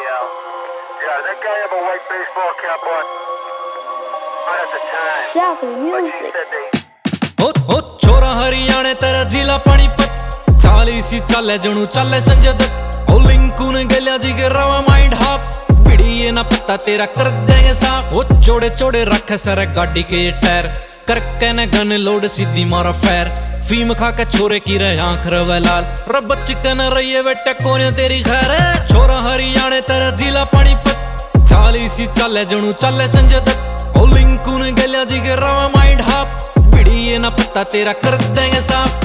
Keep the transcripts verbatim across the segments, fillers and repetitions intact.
yo. Yeah, that guy have a white baseball cap on. Not at the time. Jackal But he music. said they ओ ओ छोरा हरियाणे तेरा जिला पानीपत चालीसी चाले जणू चाले संजय दत्त ओ लिंकू ने गलिया जी के रवा माइंड हाप बिड़ी ये ना पता तेरा कर देंगे साफ ओ चोड़े चोड़े रखे सर गाड़ी के ये टायर करके न गन लोड सीधी मारा फैर फीम खा के छोरे की रहे आंख रवे लाल रब चिकन रही बेटे कोने तेरी खैर छोरा हरियाणे तेरा जिला पानीपत चालीसी चाले जणू चाले संजय दत्त ओ लिंकू ने गलिया जी के रवा माइंड हाप बिड़ी ये ना पता तेरा कर देंगे साफ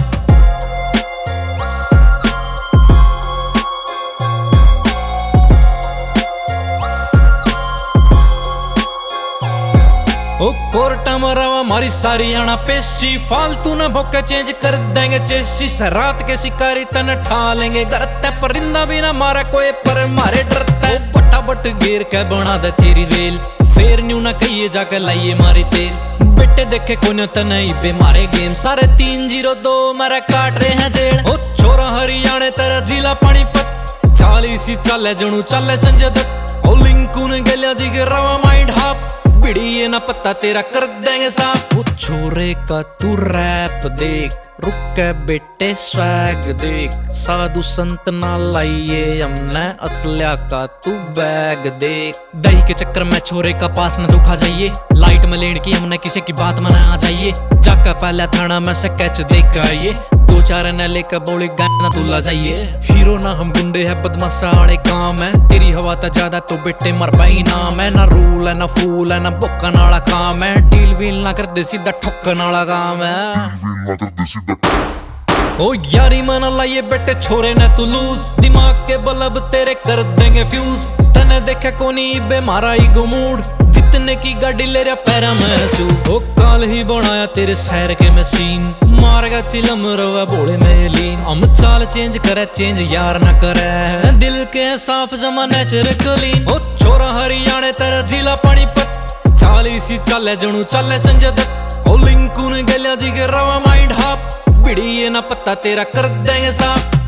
ओ कोर्टा मरावा मारी सारी आना पेशी फालतू न भोके चेंज कर देंगे चेसी रात के शिकारी तन ठा लेंगे गरते परिंदा भी ना मारा कोई पर मारे डरते बटा बट गिर के बना दे तेरी रेल फेर न्यू ना कहिए जाकर लाइए मारी तेल बेटे देखे कोने तनई बे मारे गेम सारे तीन जीरो दो मेरे काट रहे हैं जेल ओ छोरा हरियाणे तेरा जिला पानीपत चालीसी चाले जणू चाले संजय दत्त ओ लिंकू ने गलिया जी के रवा माइंड हाप बिड़ी ये ना पता तेरा कर देंगे साफ वो छोरे का तू रैप देख रुक के बेटे स्वैग देख साधु संत ना लाइए हमने असलिया का तू बैग देख दही के चक्कर में छोरे का पास न दुखा जाइए लाइट में लेन की हमने किसी की बात में आ जाइए जाकर पहले थाना में से कैच देख के आइए दो चार न लेकर बोली गाना तुला जाइए हीरो ना हम गुंडे है बदमाशाड़े काम है तेरी हवा तो ज्यादा तो बेटे मर पाई नाम है ना रूल है ना फूल है ना बुक्कन वाला काम है डील वील ना कर दे सीधा ठुक्कन वाला काम है ओ यारी मना लाइए बेटे छोरे ने तू लूज दिमाग के बलब तेरे कर देंगे फ्यूज तने देखे कोनी बे मारा ईगो मूड जितने की गाड़ी ले रहा पैरा महसूस ओ काल ही बनाया तेरे शहर के मशीन मारेगा चिलम रवा बोले में लीन हम चाल चेंज करे चेंज यार ना करे दिल के साफ जमा नेचर क्लीन ओ छोरा हरियाणे तेरा जिला पानीपत चालीसी चाले जणू चाले संजय दत्त ओ लिंकू ने गलिया जी के रवा माइंड हाप बिड़ी ये ना पता तेरा कर देंगे साफ